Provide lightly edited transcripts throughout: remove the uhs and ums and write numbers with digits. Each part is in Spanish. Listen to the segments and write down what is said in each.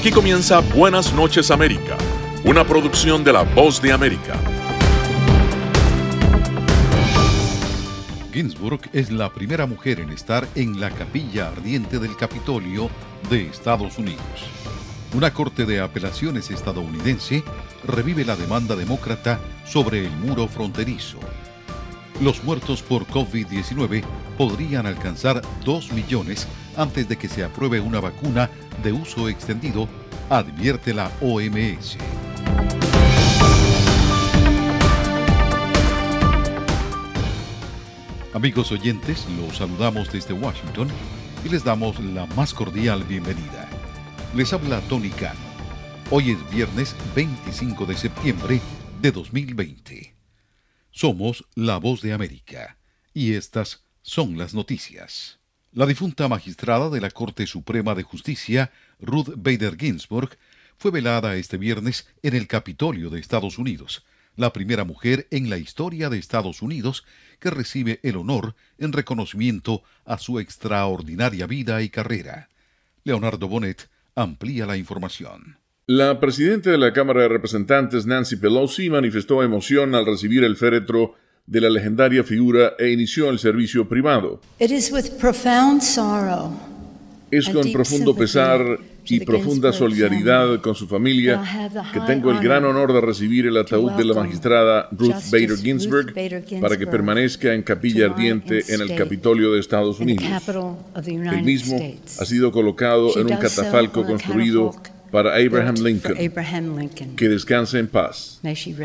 Aquí comienza Buenas noches América, una producción de La Voz de América. Ginsburg es la primera mujer en estar en la capilla ardiente del Capitolio de Estados Unidos. Una corte de apelaciones estadounidense revive la demanda demócrata sobre el muro fronterizo. Los muertos por COVID-19 podrían alcanzar 2 millones antes de que se apruebe una vacuna de uso extendido, advierte la OMS. Amigos oyentes, los saludamos desde Washington y les damos la más cordial bienvenida. Les habla Tony Cano. Hoy es viernes 25 de septiembre de 2020. Somos La Voz de América y estas son las noticias. La difunta magistrada de la Corte Suprema de Justicia, Ruth Bader Ginsburg, fue velada este viernes en el Capitolio de Estados Unidos, la primera mujer en la historia de Estados Unidos que recibe el honor en reconocimiento a su extraordinaria vida y carrera. Leonardo Bonet amplía la información. La presidenta de la Cámara de Representantes, Nancy Pelosi, manifestó emoción al recibir el féretro de la legendaria figura e inició el servicio privado. Es con profundo pesar y profunda solidaridad con su familia que tengo el gran honor de recibir el ataúd de la magistrada Ruth Bader Ginsburg para que permanezca en capilla ardiente en el Capitolio de Estados Unidos. El mismo ha sido colocado en un catafalco construido para Abraham Lincoln. Que descanse en paz.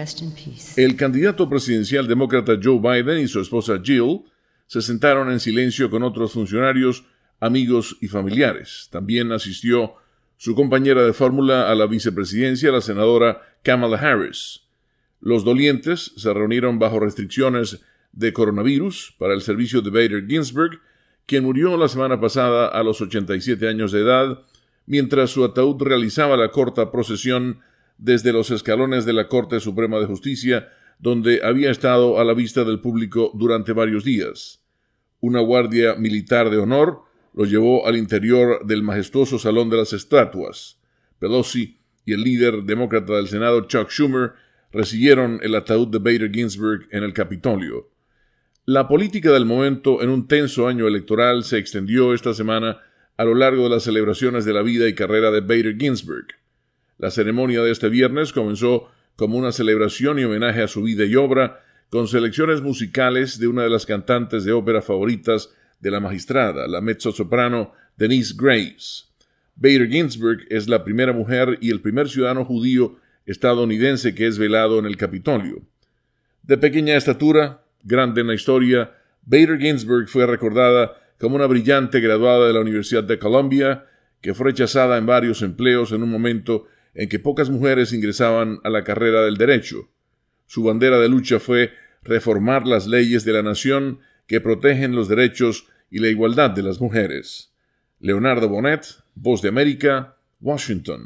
El candidato presidencial demócrata Joe Biden y su esposa Jill se sentaron en silencio con otros funcionarios, amigos y familiares. También asistió su compañera de fórmula a la vicepresidencia, la senadora Kamala Harris. Los dolientes se reunieron bajo restricciones de coronavirus para el servicio de Bader Ginsburg, quien murió la semana pasada a los 87 años de edad, mientras su ataúd realizaba la corta procesión desde los escalones de la Corte Suprema de Justicia, donde había estado a la vista del público durante varios días. Una guardia militar de honor lo llevó al interior del majestuoso Salón de las Estatuas. Pelosi y el líder demócrata del Senado, Chuck Schumer, recibieron el ataúd de Bader Ginsburg en el Capitolio. La política del momento en un tenso año electoral se extendió esta semana a lo largo de las celebraciones de la vida y carrera de Bader Ginsburg. La ceremonia de este viernes comenzó como una celebración y homenaje a su vida y obra, con selecciones musicales de una de las cantantes de ópera favoritas de la magistrada, la mezzosoprano Denise Grace. Bader Ginsburg es la primera mujer y el primer ciudadano judío estadounidense que es velado en el Capitolio. De pequeña estatura, grande en la historia, Bader Ginsburg fue recordada como una brillante graduada de la Universidad de Columbia, que fue rechazada en varios empleos en un momento en que pocas mujeres ingresaban a la carrera del derecho. Su bandera de lucha fue reformar las leyes de la nación que protegen los derechos y la igualdad de las mujeres. Leonardo Bonet, Voz de América, Washington.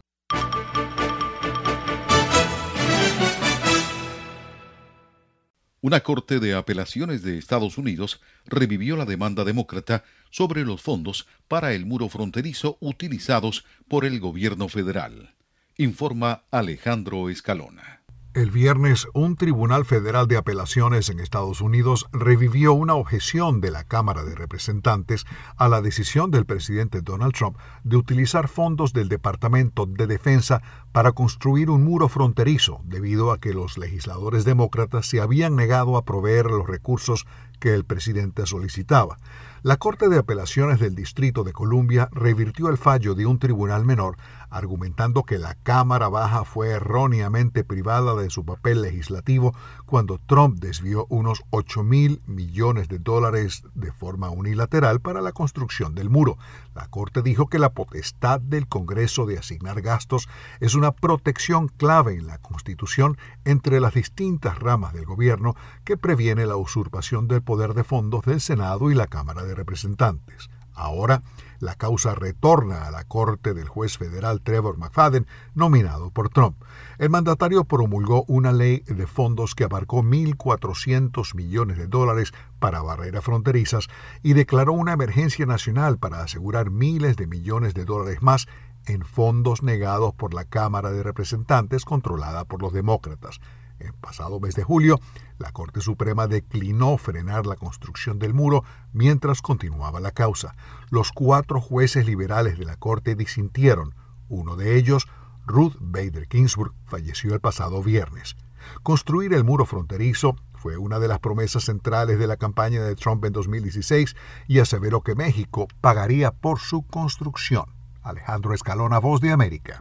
Una corte de apelaciones de Estados Unidos revivió la demanda demócrata sobre los fondos para el muro fronterizo utilizados por el gobierno federal. Informa Alejandro Escalona. El viernes, un tribunal federal de apelaciones en Estados Unidos revivió una objeción de la Cámara de Representantes a la decisión del presidente Donald Trump de utilizar fondos del Departamento de Defensa para construir un muro fronterizo, debido a que los legisladores demócratas se habían negado a proveer los recursos que el presidente solicitaba. La Corte de Apelaciones del Distrito de Columbia revirtió el fallo de un tribunal menor, argumentando que la Cámara Baja fue erróneamente privada de su papel legislativo cuando Trump desvió unos $8,000 millones de forma unilateral para la construcción del muro. La Corte dijo que la potestad del Congreso de asignar gastos es una protección clave en la Constitución entre las distintas ramas del gobierno que previene la usurpación del poder de fondos del Senado y la Cámara de Representantes. Ahora, la causa retorna a la corte del juez federal Trevor McFadden, nominado por Trump. El mandatario promulgó una ley de fondos que abarcó $1,400 millones para barreras fronterizas y declaró una emergencia nacional para asegurar miles de millones de dólares más en fondos negados por la Cámara de Representantes controlada por los demócratas. El pasado mes de julio, la Corte Suprema declinó frenar la construcción del muro mientras continuaba la causa. Los 4 jueces liberales de la Corte disintieron. Uno de ellos, Ruth Bader Ginsburg, falleció el pasado viernes. Construir el muro fronterizo fue una de las promesas centrales de la campaña de Trump en 2016 y aseveró que México pagaría por su construcción. Alejandro Escalona, Voz de América.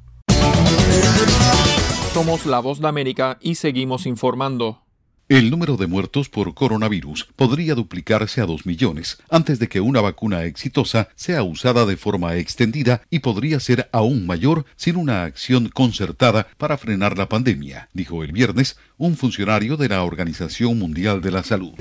Somos la Voz de América y seguimos informando. El número de muertos por coronavirus podría duplicarse a 2 millones antes de que una vacuna exitosa sea usada de forma extendida y podría ser aún mayor sin una acción concertada para frenar la pandemia, dijo el viernes un funcionario de la Organización Mundial de la Salud.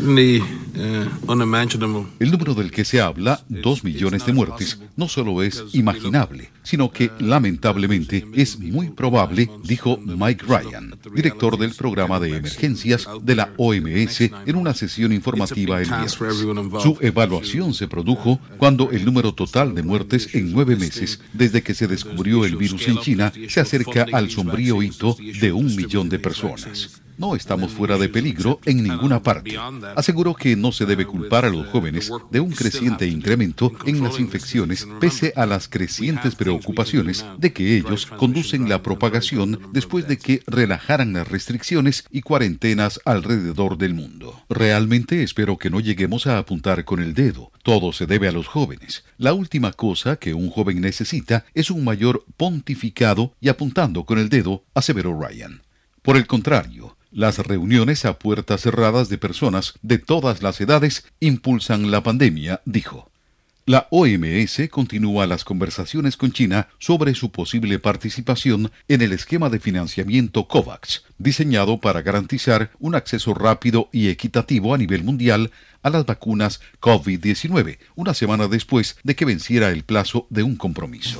El número del que se habla, 2 millones de muertes, no solo es imaginable, sino que lamentablemente es muy probable, dijo Mike Ryan, director del programa de emergencias de la OMS, en una sesión informativa el viernes. Su evaluación se produjo cuando el número total de muertes en 9 meses desde que se descubrió el virus en China se acerca al sombrío hito de 1 millón de personas. No estamos fuera de peligro en ninguna parte. Aseguró que no se debe culpar a los jóvenes de un creciente incremento en las infecciones, pese a las crecientes preocupaciones de que ellos conducen la propagación después de que relajaran las restricciones y cuarentenas alrededor del mundo. Realmente espero que no lleguemos a apuntar con el dedo. Todo se debe a los jóvenes. La última cosa que un joven necesita es un mayor pontificado y apuntando con el dedo, aseveró Ryan. Por el contrario, las reuniones a puertas cerradas de personas de todas las edades impulsan la pandemia, dijo. La OMS continúa las conversaciones con China sobre su posible participación en el esquema de financiamiento COVAX, diseñado para garantizar un acceso rápido y equitativo a nivel mundial a las vacunas COVID-19, una semana después de que venciera el plazo de un compromiso.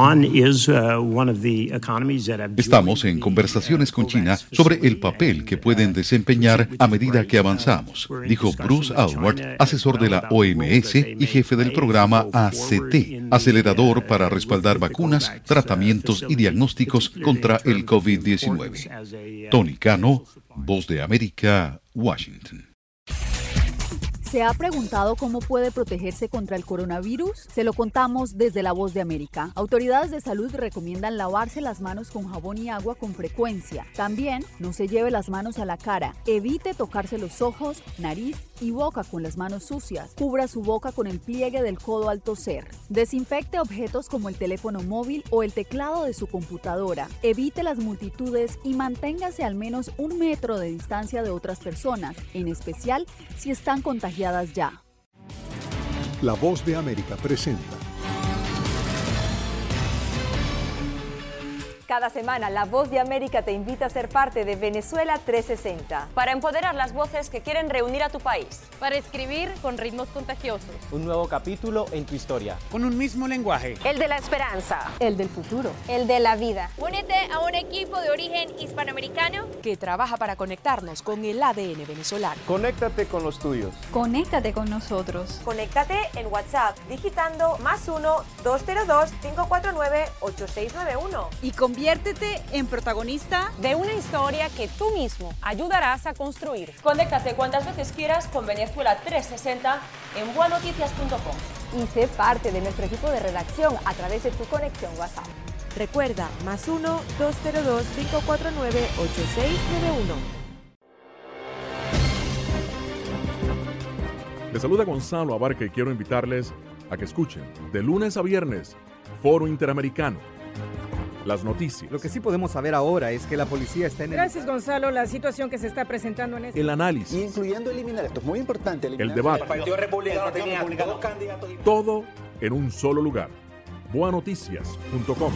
Estamos en conversaciones con China sobre el papel que pueden desempeñar a medida que avanzamos, dijo Bruce Aylward, asesor de la OMS y jefe del programa ACT, acelerador para respaldar vacunas, tratamientos y diagnósticos contra el COVID-19. Tony Cano, Voz de América, Washington. ¿Se ha preguntado cómo puede protegerse contra el coronavirus? Se lo contamos desde La Voz de América. Autoridades de salud recomiendan lavarse las manos con jabón y agua con frecuencia. También no se lleve las manos a la cara. Evite tocarse los ojos, nariz y boca con las manos sucias. Cubra su boca con el pliegue del codo al toser. Desinfecte objetos como el teléfono móvil o el teclado de su computadora. Evite las multitudes y manténgase al menos 1 metro de distancia de otras personas, en especial si están contagiadas ya. La Voz de América presenta. Cada semana, La Voz de América te invita a ser parte de Venezuela 360. Para empoderar las voces que quieren reunir a tu país. Para escribir con ritmos contagiosos. Un nuevo capítulo en tu historia. Con un mismo lenguaje. El de la esperanza. El del futuro. El de la vida. Únete a un equipo de origen hispanoamericano que trabaja para conectarnos con el ADN venezolano. Conéctate con los tuyos. Conéctate con nosotros. Conéctate en WhatsApp digitando +1 202 549 8691. Y conviértete en protagonista de una historia que tú mismo ayudarás a construir. Conéctate cuantas veces quieras con Venezuela 360 en buenoticias.com. Y sé parte de nuestro equipo de redacción a través de tu conexión WhatsApp. Recuerda, +1 202 549 8691. Les saluda Gonzalo Abarca y quiero invitarles a que escuchen de lunes a viernes Foro Interamericano. Las noticias. Lo que sí podemos saber ahora es que la policía está en el... Gracias, Gonzalo. La situación que se está presentando en este... El análisis. Incluyendo eliminar, esto es muy importante. El debate. El Partido Republicano tenía 2 candidatos. Todo en un solo lugar. Buenoticias.com.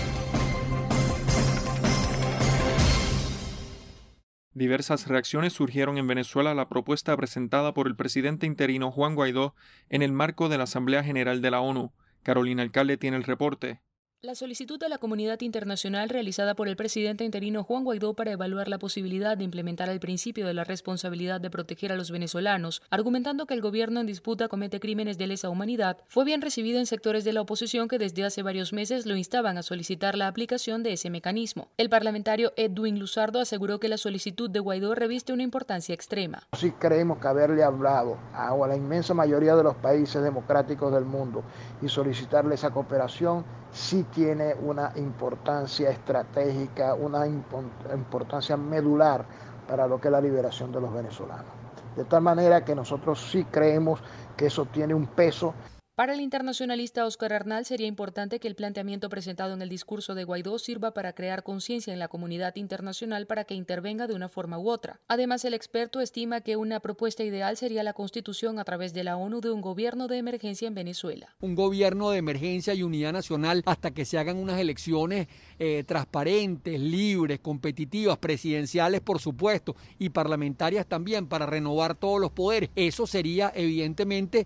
Diversas reacciones surgieron en Venezuela a la propuesta presentada por el presidente interino Juan Guaidó en el marco de la Asamblea General de la ONU. Carolina Alcalde tiene el reporte. La solicitud de la comunidad internacional realizada por el presidente interino Juan Guaidó para evaluar la posibilidad de implementar el principio de la responsabilidad de proteger a los venezolanos, argumentando que el gobierno en disputa comete crímenes de lesa humanidad, fue bien recibido en sectores de la oposición que desde hace varios meses lo instaban a solicitar la aplicación de ese mecanismo. El parlamentario Edwin Luzardo aseguró que la solicitud de Guaidó reviste una importancia extrema. Sí creemos que haberle hablado a la inmensa mayoría de los países democráticos del mundo y solicitarle esa cooperación sí tiene una importancia estratégica, una importancia medular para lo que es la liberación de los venezolanos. De tal manera que nosotros sí creemos que eso tiene un peso. Para el internacionalista Oscar Arnal sería importante que el planteamiento presentado en el discurso de Guaidó sirva para crear conciencia en la comunidad internacional para que intervenga de una forma u otra. Además, el experto estima que una propuesta ideal sería la constitución a través de la ONU de un gobierno de emergencia en Venezuela. Un gobierno de emergencia y unidad nacional hasta que se hagan unas elecciones transparentes, libres, competitivas, presidenciales por supuesto y parlamentarias también para renovar todos los poderes. Eso sería evidentemente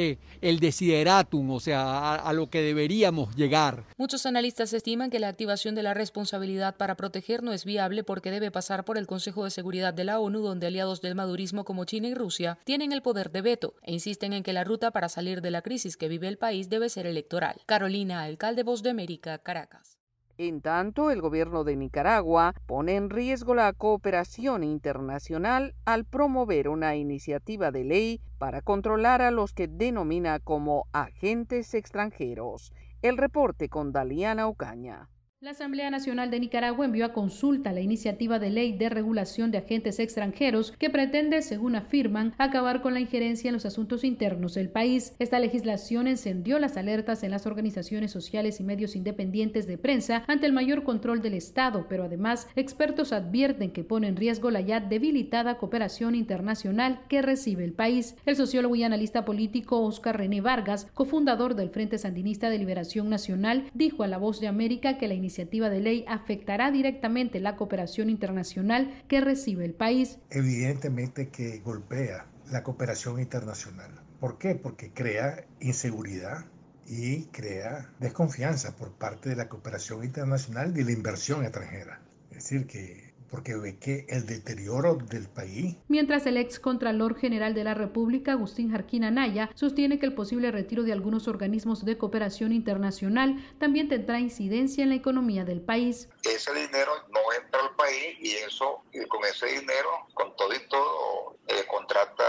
el desideratum, o sea, a lo que deberíamos llegar. Muchos analistas estiman que la activación de la responsabilidad para proteger no es viable porque debe pasar por el Consejo de Seguridad de la ONU, donde aliados del madurismo como China y Rusia tienen el poder de veto e insisten en que la ruta para salir de la crisis que vive el país debe ser electoral. Carolina Alcalde, Voz de América, Caracas. En tanto, el gobierno de Nicaragua pone en riesgo la cooperación internacional al promover una iniciativa de ley para controlar a los que denomina como agentes extranjeros. El reporte con Daliana Ocaña. La Asamblea Nacional de Nicaragua envió a consulta la iniciativa de ley de regulación de agentes extranjeros que pretende, según afirman, acabar con la injerencia en los asuntos internos del país. Esta legislación encendió las alertas en las organizaciones sociales y medios independientes de prensa ante el mayor control del Estado, pero además expertos advierten que pone en riesgo la ya debilitada cooperación internacional que recibe el país. El sociólogo y analista político Oscar René Vargas, cofundador del Frente Sandinista de Liberación Nacional, dijo a La Voz de América que la iniciativa de ley afectará directamente la cooperación internacional que recibe el país. Evidentemente que golpea la cooperación internacional. ¿Por qué? Porque crea inseguridad y crea desconfianza por parte de la cooperación internacional y de la inversión extranjera. Es decir, porque ve que el deterioro del país. Mientras el ex Contralor General de la República, Agustín Jarquín Anaya, sostiene que el posible retiro de algunos organismos de cooperación internacional también tendrá incidencia en la economía del país. Ese dinero no entra al país y con ese dinero, con todo y todo, contrata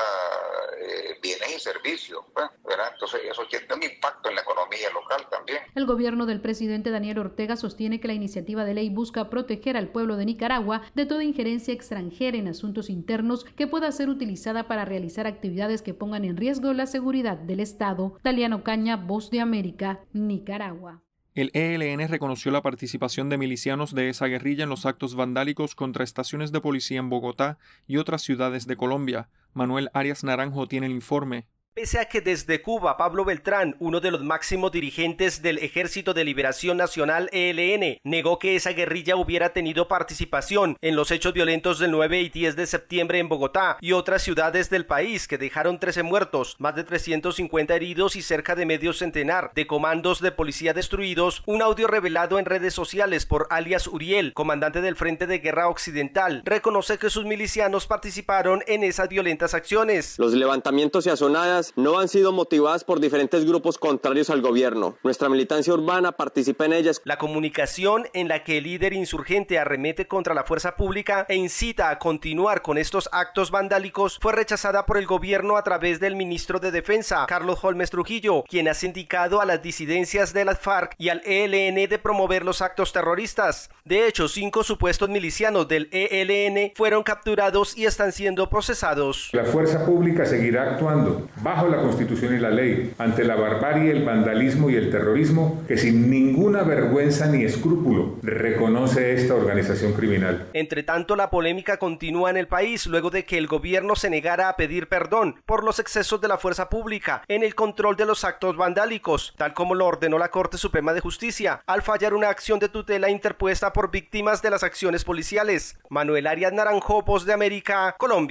bienes y servicios, ¿verdad? Entonces eso tiene un impacto en la economía local también. El gobierno del presidente Daniel Ortega sostiene que la iniciativa de ley busca proteger al pueblo de Nicaragua de toda injerencia extranjera en asuntos internos que pueda ser utilizada para realizar actividades que pongan en riesgo la seguridad del Estado. Daliana Ocaña, Voz de América, Nicaragua. El ELN reconoció la participación de milicianos de esa guerrilla en los actos vandálicos contra estaciones de policía en Bogotá y otras ciudades de Colombia. Manuel Arias Naranjo tiene el informe. Pese a que desde Cuba, Pablo Beltrán, uno de los máximos dirigentes del Ejército de Liberación Nacional ELN, negó que esa guerrilla hubiera tenido participación en los hechos violentos del 9 y 10 de septiembre en Bogotá y otras ciudades del país que dejaron 13 muertos, más de 350 heridos y cerca de medio centenar de comandos de policía destruidos, un audio revelado en redes sociales por alias Uriel, comandante del Frente de Guerra Occidental, reconoce que sus milicianos participaron en esas violentas acciones. Los levantamientos y azonadas no han sido motivadas por diferentes grupos contrarios al gobierno. Nuestra militancia urbana participa en ellas. La comunicación en la que el líder insurgente arremete contra la fuerza pública e incita a continuar con estos actos vandálicos fue rechazada por el gobierno a través del ministro de Defensa, Carlos Holmes Trujillo, quien ha indicado a las disidencias de las FARC y al ELN de promover los actos terroristas. De hecho, 5 supuestos milicianos del ELN fueron capturados y están siendo procesados. La fuerza pública seguirá actuando bajo la Constitución y la ley, ante la barbarie, el vandalismo y el terrorismo que sin ninguna vergüenza ni escrúpulo reconoce esta organización criminal. Entre tanto, la polémica continúa en el país luego de que el gobierno se negara a pedir perdón por los excesos de la fuerza pública en el control de los actos vandálicos, tal como lo ordenó la Corte Suprema de Justicia, al fallar una acción de tutela interpuesta por víctimas de las acciones policiales. Manuel Arias Naranjo, Voz de América, Colombia.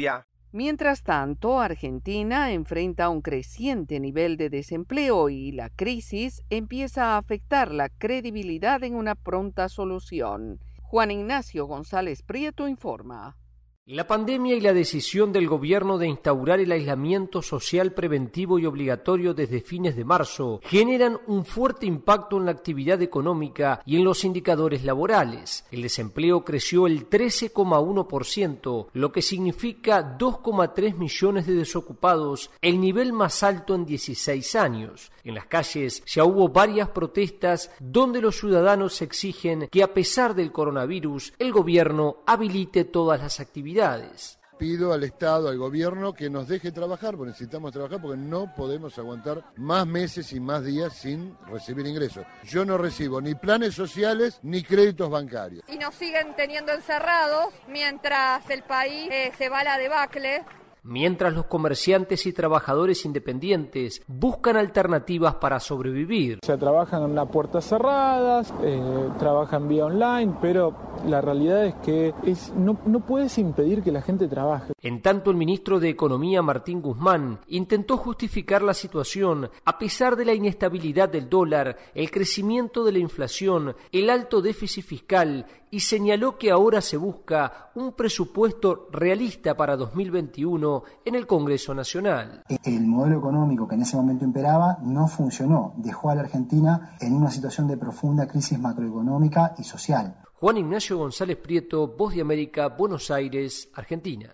Mientras tanto, Argentina enfrenta un creciente nivel de desempleo y la crisis empieza a afectar la credibilidad en una pronta solución. Juan Ignacio González Prieto informa. La pandemia y la decisión del gobierno de instaurar el aislamiento social preventivo y obligatorio desde fines de marzo generan un fuerte impacto en la actividad económica y en los indicadores laborales. El desempleo creció el 13,1%, lo que significa 2,3 millones de desocupados, el nivel más alto en 16 años. En las calles ya hubo varias protestas donde los ciudadanos exigen que, a pesar del coronavirus, el gobierno habilite todas las actividades. Pido al Estado, al gobierno, que nos deje trabajar, porque necesitamos trabajar, porque no podemos aguantar más meses y más días sin recibir ingresos. Yo no recibo ni planes sociales ni créditos bancarios. Y nos siguen teniendo encerrados mientras el país se va a la debacle. Mientras los comerciantes y trabajadores independientes buscan alternativas para sobrevivir. Se trabajan a puertas cerradas, trabajan vía online, pero la realidad es que no puedes impedir que la gente trabaje. En tanto, el ministro de Economía, Martín Guzmán, intentó justificar la situación a pesar de la inestabilidad del dólar, el crecimiento de la inflación, el alto déficit fiscal, y señaló que ahora se busca un presupuesto realista para 2021 en el Congreso Nacional. El modelo económico que en ese momento imperaba no funcionó, dejó a la Argentina en una situación de profunda crisis macroeconómica y social. Juan Ignacio González Prieto, Voz de América, Buenos Aires, Argentina.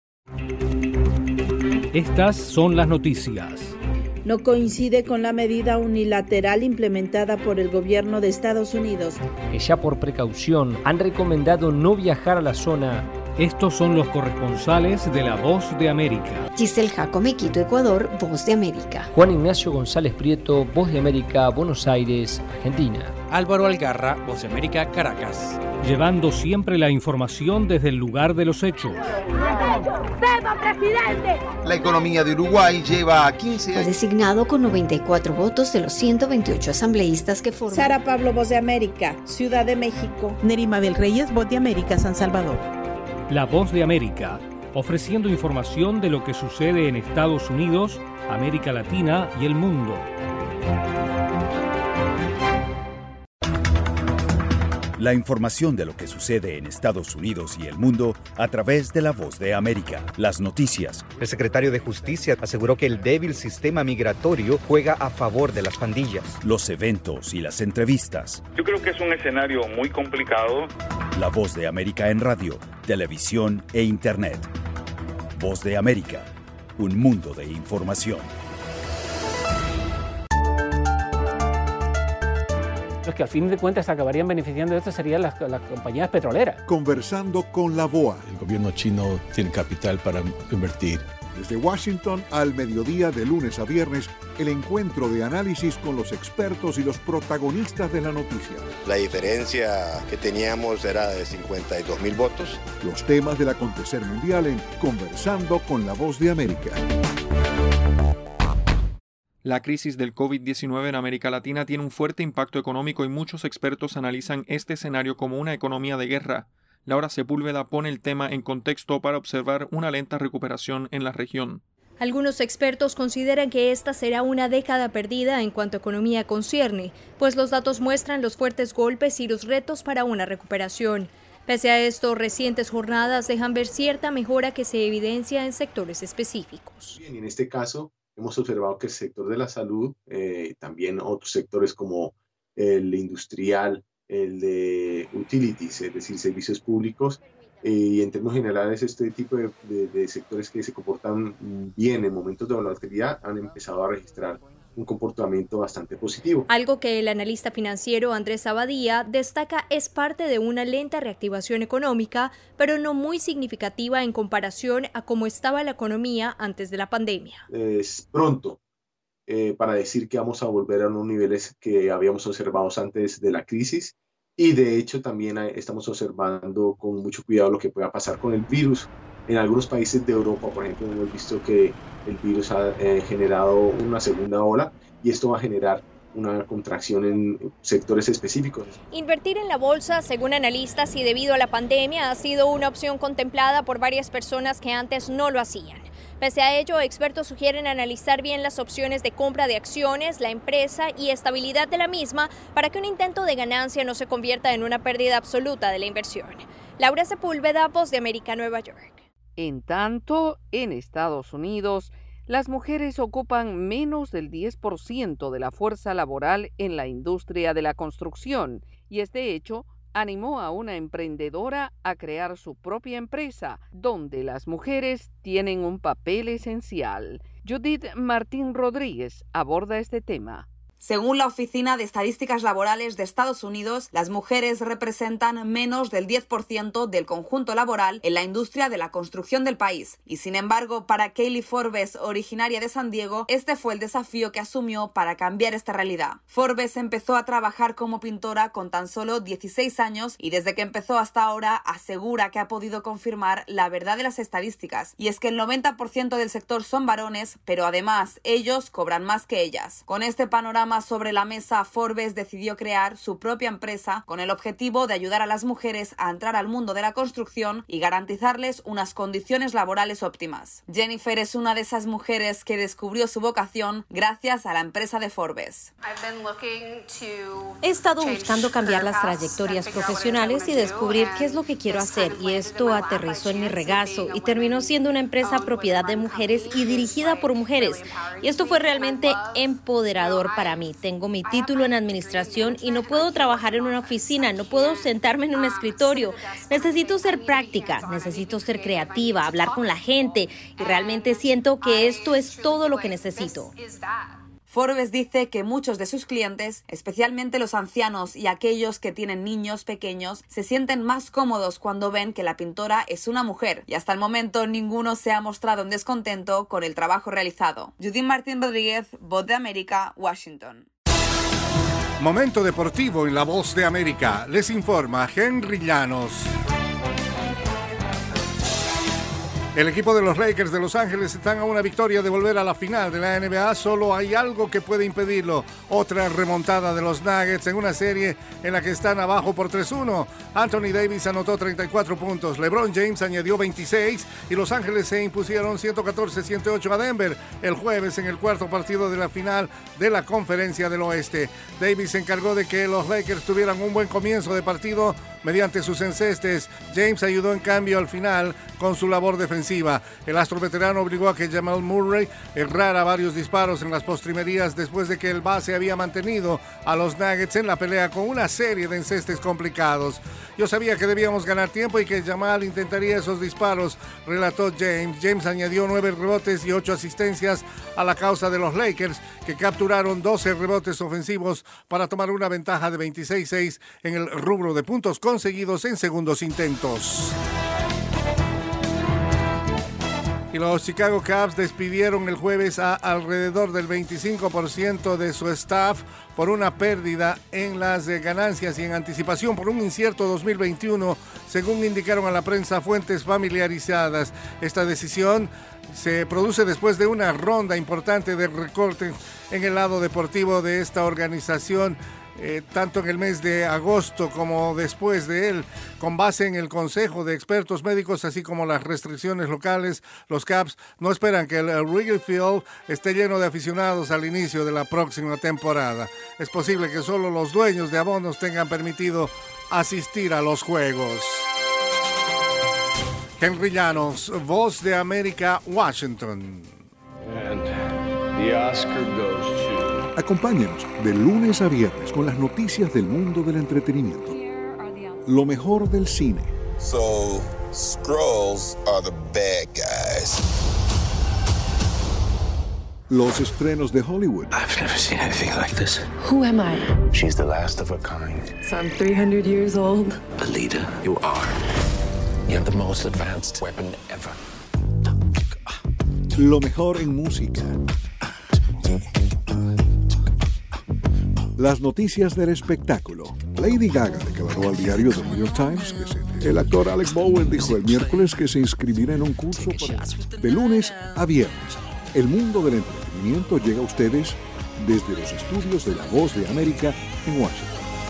Estas son las noticias. No coincide con la medida unilateral implementada por el gobierno de Estados Unidos. Que ya por precaución han recomendado no viajar a la zona. Estos son los corresponsales de La Voz de América. Giselle Jacome, Quito, Ecuador, Voz de América. Juan Ignacio González Prieto, Voz de América, Buenos Aires, Argentina. Álvaro Algarra, Voz de América, Caracas. Llevando siempre la información desde el lugar de los hechos. ¡Viva presidente! La economía de Uruguay lleva 15 años. Fue designado con 94 votos de los 128 asambleístas que forman. Sara Pablo, Voz de América, Ciudad de México. Nerima Bel Reyes, Voz de América, San Salvador. La Voz de América, ofreciendo información de lo que sucede en Estados Unidos, América Latina y el mundo. La información de lo que sucede en Estados Unidos y el mundo a través de La Voz de América. Las noticias. El secretario de Justicia aseguró que el débil sistema migratorio juega a favor de las pandillas. Los eventos y las entrevistas. Yo creo que es un escenario muy complicado. La Voz de América en radio, televisión e internet. Voz de América, un mundo de información. Los que al fin de cuentas acabarían beneficiando de esto serían las compañías petroleras. Conversando con la BOA. El gobierno chino tiene capital para invertir. Desde Washington al mediodía, de lunes a viernes, el encuentro de análisis con los expertos y los protagonistas de la noticia. La diferencia que teníamos era de 52.000 votos. Los temas del acontecer mundial en Conversando con la Voz de América. La crisis del COVID-19 en América Latina tiene un fuerte impacto económico y muchos expertos analizan este escenario como una economía de guerra. Laura Sepúlveda pone el tema en contexto para observar una lenta recuperación en la región. Algunos expertos consideran que esta será una década perdida en cuanto a economía concierne, pues los datos muestran los fuertes golpes y los retos para una recuperación. Pese a esto, recientes jornadas dejan ver cierta mejora que se evidencia en sectores específicos. Bien, en este caso, hemos observado que el sector de la salud, también otros sectores como el industrial, el de utilities, es decir, servicios públicos, y en términos generales este tipo de sectores que se comportan bien en momentos de volatilidad han empezado a registrar un comportamiento bastante positivo. Algo que el analista financiero Andrés Abadía destaca es parte de una lenta reactivación económica, pero no muy significativa en comparación a cómo estaba la economía antes de la pandemia. Es pronto para decir que vamos a volver a unos niveles que habíamos observado antes de la crisis, y de hecho también estamos observando con mucho cuidado lo que pueda pasar con el virus. En algunos países de Europa, por ejemplo, hemos visto que el virus ha generado una segunda ola, y esto va a generar una contracción en sectores específicos. Invertir en la bolsa, según analistas, y debido a la pandemia, ha sido una opción contemplada por varias personas que antes no lo hacían. Pese a ello, expertos sugieren analizar bien las opciones de compra de acciones, la empresa y estabilidad de la misma para que un intento de ganancia no se convierta en una pérdida absoluta de la inversión. Laura Sepúlveda, Voz de América, Nueva York. En tanto, en Estados Unidos, las mujeres ocupan menos del 10% de la fuerza laboral en la industria de la construcción y este hecho animó a una emprendedora a crear su propia empresa, donde las mujeres tienen un papel esencial. Judith Martín Rodríguez aborda este tema. Según la Oficina de Estadísticas Laborales de Estados Unidos, las mujeres representan menos del 10% del conjunto laboral en la industria de la construcción del país. Y sin embargo, para Kaylee Forbes, originaria de San Diego, este fue el desafío que asumió para cambiar esta realidad. Forbes empezó a trabajar como pintora con tan solo 16 años y desde que empezó hasta ahora asegura que ha podido confirmar la verdad de las estadísticas. Y es que el 90% del sector son varones, pero además ellos cobran más que ellas. Con este panorama sobre la mesa, Forbes decidió crear su propia empresa con el objetivo de ayudar a las mujeres a entrar al mundo de la construcción y garantizarles unas condiciones laborales óptimas. Jennifer es una de esas mujeres que descubrió su vocación gracias a la empresa de Forbes. He estado buscando cambiar las trayectorias profesionales y descubrir qué es lo que quiero hacer, y esto aterrizó en mi regazo y terminó siendo una empresa propiedad de mujeres y dirigida por mujeres, y esto fue realmente empoderador para mí. Tengo mi título en administración y no puedo trabajar en una oficina, no puedo sentarme en un escritorio. Necesito ser práctica, necesito ser creativa, hablar con la gente, y realmente siento que esto es todo lo que necesito. Forbes dice que muchos de sus clientes, especialmente los ancianos y aquellos que tienen niños pequeños, se sienten más cómodos cuando ven que la pintora es una mujer, y hasta el momento ninguno se ha mostrado en descontento con el trabajo realizado. Judith Martín Rodríguez, Voz de América, Washington. Momento deportivo en La Voz de América. Les informa Henry Llanos. El equipo de los Lakers de Los Ángeles están a una victoria de volver a la final de la NBA. Solo hay algo que puede impedirlo. Otra remontada de los Nuggets en una serie en la que están abajo por 3-1. Anthony Davis anotó 34 puntos. LeBron James añadió 26 y Los Ángeles se impusieron 114-108 a Denver el jueves en el cuarto partido de la final de la Conferencia del Oeste. Davis se encargó de que los Lakers tuvieran un buen comienzo de partido mediante sus encestes. James ayudó en cambio al final con su labor defensiva. El astro veterano obligó a que Jamal Murray errara varios disparos en las postrimerías después de que el base había mantenido a los Nuggets en la pelea con una serie de encestes complicados. Yo sabía que debíamos ganar tiempo y que Jamal intentaría esos disparos, relató James. James añadió 9 rebotes y 8 asistencias a la causa de los Lakers, que capturaron 12 rebotes ofensivos para tomar una ventaja de 26-6 en el rubro de puntos conseguidos en segundos intentos. Y los Chicago Cubs despidieron el jueves a alrededor del 25% de su staff por una pérdida en las ganancias y en anticipación por un incierto 2021, según indicaron a la prensa fuentes familiarizadas. Esta decisión se produce después de una ronda importante de recortes en el lado deportivo de esta organización, tanto en el mes de agosto como después de él. Con base en el consejo de expertos médicos, así como las restricciones locales, los Cubs no esperan que el Wrigley Field esté lleno de aficionados al inicio de la próxima temporada. Es posible que solo los dueños de abonos tengan permitido asistir a los juegos. Henry Llanos, Voz de América, Washington. And the Oscar goes to... Acompáñenos de lunes a viernes con las noticias del mundo del entretenimiento. Lo mejor del cine. So, Skrulls are the bad guys. Los estrenos de Hollywood. I've never seen anything like this. Who am I? She's the last of her kind. So I'm 300 years old. A leader, you are. You have the most advanced weapon ever. Lo mejor en música. Las noticias del espectáculo. Lady Gaga declaró al diario The New York Times que el actor Alec Baldwin dijo el miércoles que se inscribirá en un curso de lunes a viernes. El mundo del entretenimiento llega a ustedes desde los estudios de La Voz de América en Washington.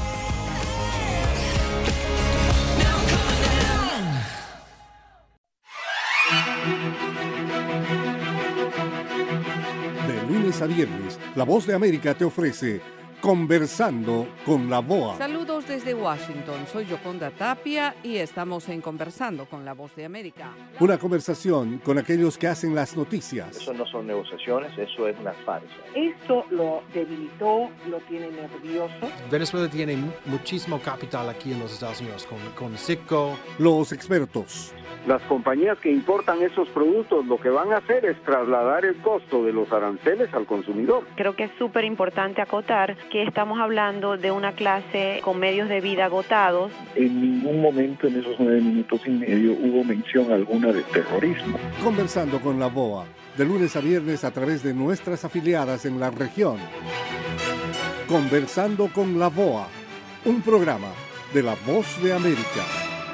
De lunes a viernes, La Voz de América te ofrece Conversando con la VOA. Saludos desde Washington, soy Yoconda Tapia y estamos en Conversando con la Voz de América. Una conversación con aquellos que hacen las noticias. Eso no son negociaciones, eso es una farsa. Esto lo debilitó, lo tiene nervioso. Venezuela tiene muchísimo capital aquí en los Estados Unidos, con Citgo. Los expertos. Las compañías que importan esos productos lo que van a hacer es trasladar el costo de los aranceles al consumidor. Creo que es súper importante acotar que estamos hablando de una clase con medios de vida agotados. En ningún momento en esos 9 minutos y medio hubo mención alguna de terrorismo. Conversando con la VOA, de lunes a viernes a través de nuestras afiliadas en la región. Conversando con la VOA, un programa de La Voz de América.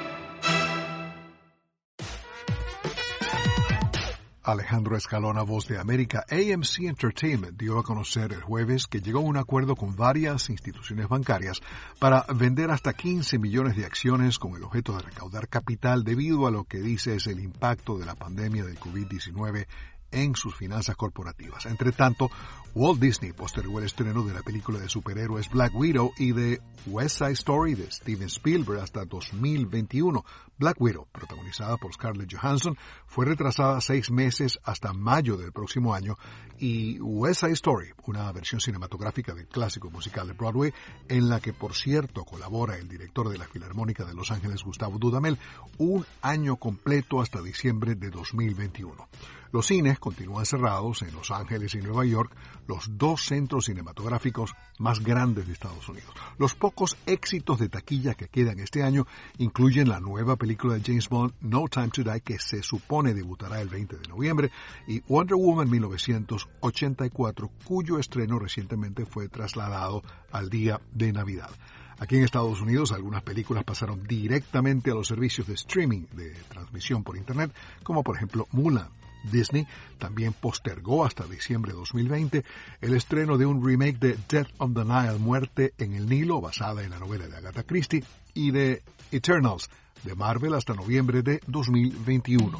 Alejandro Escalona, Voz de América. AMC Entertainment dio a conocer el jueves que llegó a un acuerdo con varias instituciones bancarias para vender hasta 15 millones de acciones con el objeto de recaudar capital debido a lo que dice es el impacto de la pandemia del COVID-19 en sus finanzas corporativas. Entre tanto, Walt Disney postergó el estreno de la película de superhéroes Black Widow y de West Side Story de Steven Spielberg hasta 2021. Black Widow, protagonizada por Scarlett Johansson, fue retrasada 6 meses hasta mayo del próximo año, y West Side Story, una versión cinematográfica del clásico musical de Broadway, en la que por cierto colabora el director de la Filarmónica de Los Ángeles, Gustavo Dudamel, un año completo hasta diciembre de 2021. Los cines continúan cerrados en Los Ángeles y Nueva York, los 2 centros cinematográficos más grandes de Estados Unidos. Los pocos éxitos de taquilla que quedan este año incluyen la nueva película de James Bond, No Time to Die, que se supone debutará el 20 de noviembre, y Wonder Woman 1984, cuyo estreno recientemente fue trasladado al día de Navidad. Aquí en Estados Unidos, algunas películas pasaron directamente a los servicios de streaming de transmisión por Internet, como por ejemplo Mulan. Disney también postergó hasta diciembre de 2020 el estreno de un remake de Death on the Nile, Muerte en el Nilo, basada en la novela de Agatha Christie, y de Eternals, de Marvel, hasta noviembre de 2021.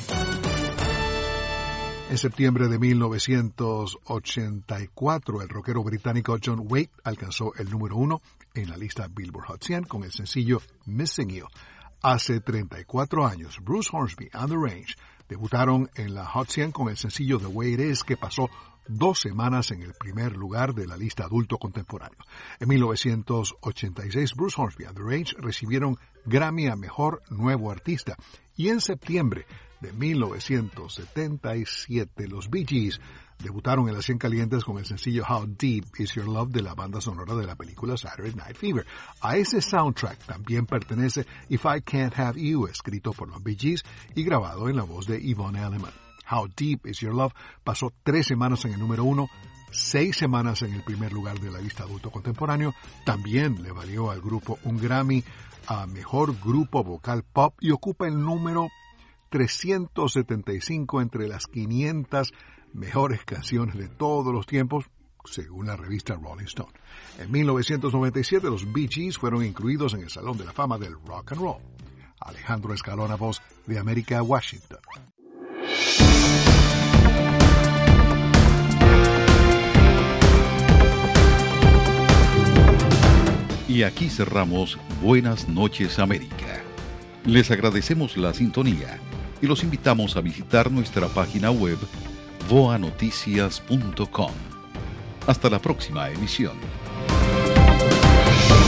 En septiembre de 1984, el rockero británico John Waite alcanzó el número 1 en la lista Billboard Hot 100 con el sencillo Missing You. Hace 34 años, Bruce Hornsby and The Range debutaron en la Hot 100 con el sencillo The Way It Is, que pasó 2 semanas en el primer lugar de la lista adulto contemporáneo. En 1986, Bruce Hornsby and The Range recibieron Grammy a Mejor Nuevo Artista, y en septiembre de 1977, los Bee Gees debutaron en las 100 calientes con el sencillo How Deep Is Your Love de la banda sonora de la película Saturday Night Fever. A ese soundtrack también pertenece If I Can't Have You, escrito por los Bee Gees y grabado en la voz de Yvonne Elliman. How Deep Is Your Love pasó 3 semanas en el número 1, 6 semanas en el primer lugar de la lista adulto contemporáneo. También le valió al grupo un Grammy a Mejor Grupo Vocal Pop y ocupa el número 375 entre las 500 mejores canciones de todos los tiempos, según la revista Rolling Stone. En 1997, los Bee Gees fueron incluidos en el Salón de la Fama del Rock and Roll. Alejandro Escalona, Voz de América, Washington. Y aquí cerramos Buenas noches América. Les agradecemos la sintonía y los invitamos a visitar nuestra página web voanoticias.com. Hasta la próxima emisión.